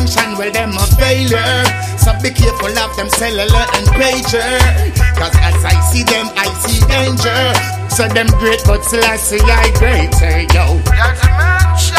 function, well them a failure. So be careful of them cellular and pager. Cause as I see them, I see danger. So them great, but Selassie I greater, yo.